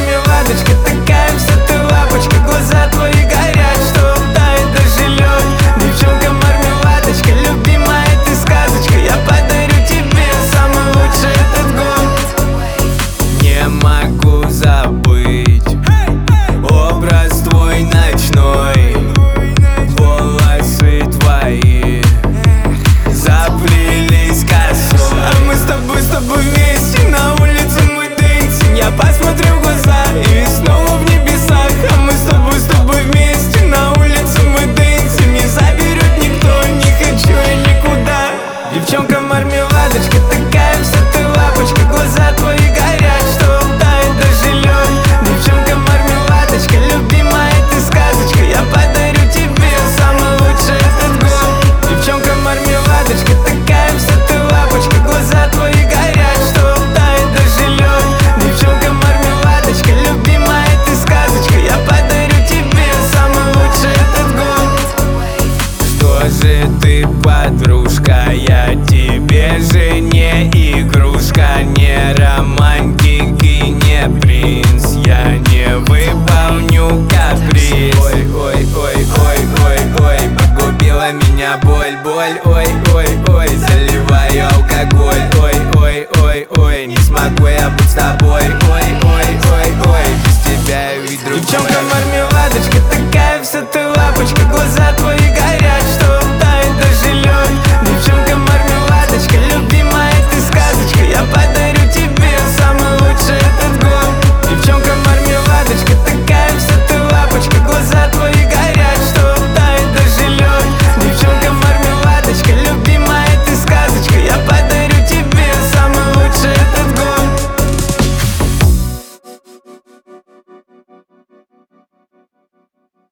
мармеладочка, такая вся ты лапочка. Глаза твои горят, что тает даже лед. Девчонка мармеладочка, любимая ты сказочка. Я подарю тебе самый лучший этот год. Не могу забыть образ твой ночной. Волосы твои заплелись косой. А мы с тобой вместе на улице, мы дэнсим. Я посмотрю в глаза и снова в небесах. А мы с тобой вместе на улице, мы дэнсим. Не заберет никто, не хочу я никуда. Девчонка мармеладочка, такая вся ты лапочка. Глаза твои горят, что тает даже лед. Девчонка мармеладочка, любимая ты сказочка. Я подарю тебе самый лучший этот год. Девчонка мармеладочка, такая вся ты лапочка. Глаза твои горят, что тает даже лед. Девчонка мармеладочка,